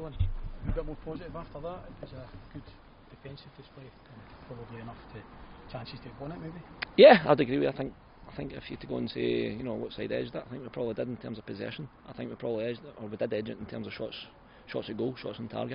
feeling a bit more positive after that? It was a good defensive display, probably enough chances to have won it maybe? Yeah, I'd agree with you. I think if you to go and say, what side edged it, I think we probably did in terms of possession. I think we probably edged it, or we did edge it in terms of shots at goal, shots on target.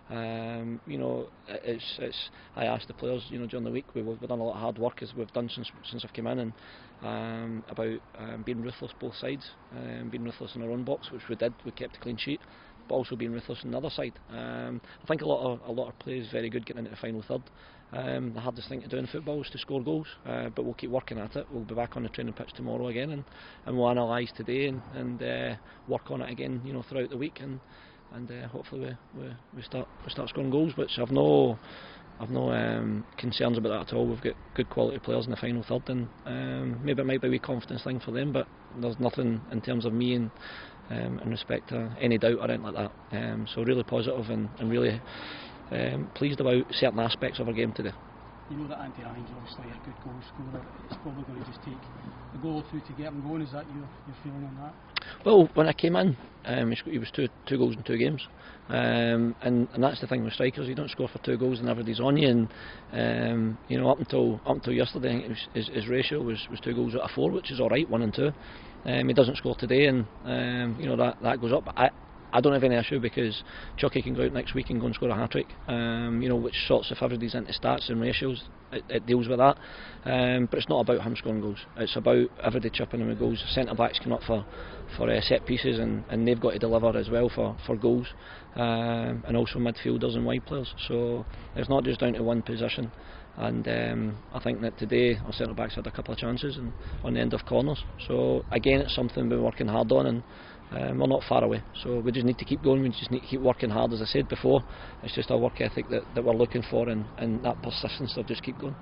I asked the players, during the week, we've done a lot of hard work as we've done since I've come in, and about being ruthless both sides, being ruthless in our own box, which we did. We kept a clean sheet, but also being ruthless on the other side. I think a lot of play is very good getting into the final third. The hardest thing to do in football is to score goals, but we'll keep working at it. We'll be back on the training pitch tomorrow again, and we'll analyse today and work on it again, throughout the week, and hopefully we start scoring goals. Which I've no concerns about that at all. We've got good quality players in the final third, and maybe it might be a wee confidence thing for them, but there's nothing in terms of me and in respect to any doubt or anything like that. So really positive and really pleased about certain aspects of our game today. You know that Andy Ryan's obviously a good goal scorer. It's probably going to just take a goal or two to get him going. Is that your feeling on that? Well, when I came in, he was two goals in 2 games, and that's the thing with strikers. You don't score for 2 goals and everybody's on you. And up until yesterday, I think his ratio was 2 goals out of 4, which is all right, 1 and 2. He doesn't score today, and that goes up. I don't have any issue because Chucky can go out next week and go and score a hat-trick, which sorts if everybody's into stats and ratios, it deals with that. But it's not about him scoring goals. It's about everybody chipping in with goals. Centre-backs come up for set pieces, and they've got to deliver as well for goals, and also midfielders and wide players. So it's not just down to one position. And I think that today our centre-backs had a couple of chances and on the end of corners. So again, it's something we're working hard on, and we're not far away, so we just need to keep going. We just need to keep working hard. As I said before, it's just our work ethic that we're looking for, and that persistence of just keep going.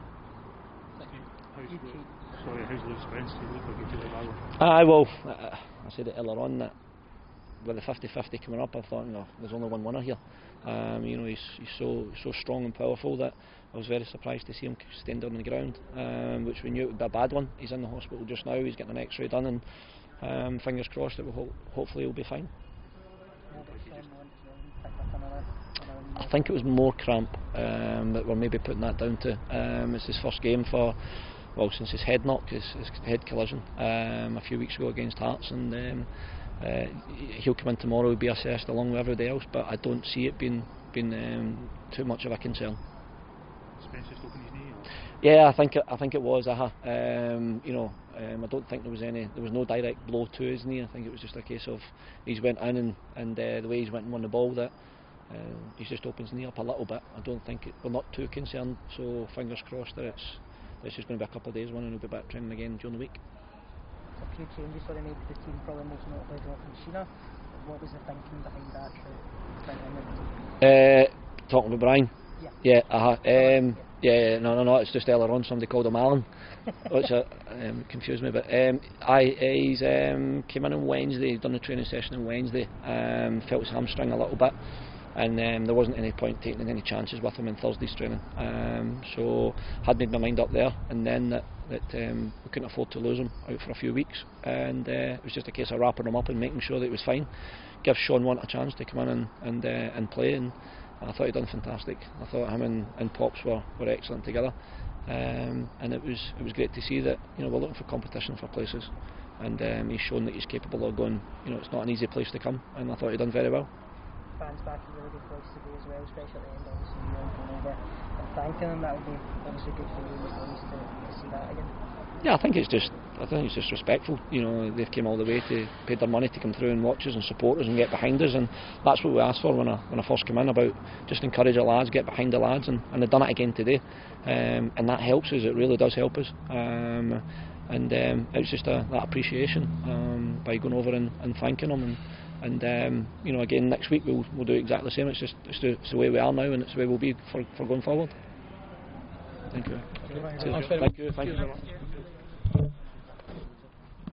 How's Lewis Spence? He looked like he did it well. I said it earlier on that with the 50-50 coming up, I thought, there's only one winner here. He's so strong and powerful that I was very surprised to see him staying down on the ground, which we knew it would be a bad one. He's in the hospital just now. He's getting an X-ray done, and fingers crossed that hopefully he'll be fine. I think it was more cramp that we're maybe putting that down to. It's his first game since his head knock, his head collision a few weeks ago against Hearts, and he'll come in tomorrow, he'll be assessed along with everybody else, but I don't see it being too much of a concern. Spencer's opened his knee? Yeah, I think it was. I don't think there was no direct blow to his knee. I think it was just a case of he's went in and the way he's went and won the ball, that he's just opened his knee up a little bit. I don't think we're not too concerned, so fingers crossed that it's just going to be a couple of days one, and he'll be back training again during the week. A few changes that made the team, probably most notably dropping Sheena. What was the thinking behind that? Talking about Brian? Yeah. Yeah, no, it's just earlier on somebody called him Alan, which confused me, but he's came in on Wednesday, done the training session on Wednesday, felt his hamstring a little bit, and there wasn't any point taking any chances with him in Thursday's training, so had made my mind up there, and then that we couldn't afford to lose him out for a few weeks, and it was just a case of wrapping him up and making sure that he was fine, give Sean Want a chance to come in and play, and I thought he'd done fantastic. I thought him and Pops were excellent together, and it was great to see that we're looking for competition for places, and he's shown that he's capable of going. It's not an easy place to come, and I thought he'd done very well. Fans back in a really good place today as well, especially at the end, obviously going over and thanking them. That would be obviously good for you to see that again. Yeah, I think it's just respectful. They've came all the way to paid their money to come through and watch us and support us and get behind us, and that's what we asked for when I first came in, about just encourage our lads, get behind the lads, and they've done it again today, and that helps us. It really does help us, and it's just that appreciation by going over and thanking them, and again next week we'll do exactly the same. It's the way we are now, and it's the way we'll be for going forward. Thank you. Thank you very much.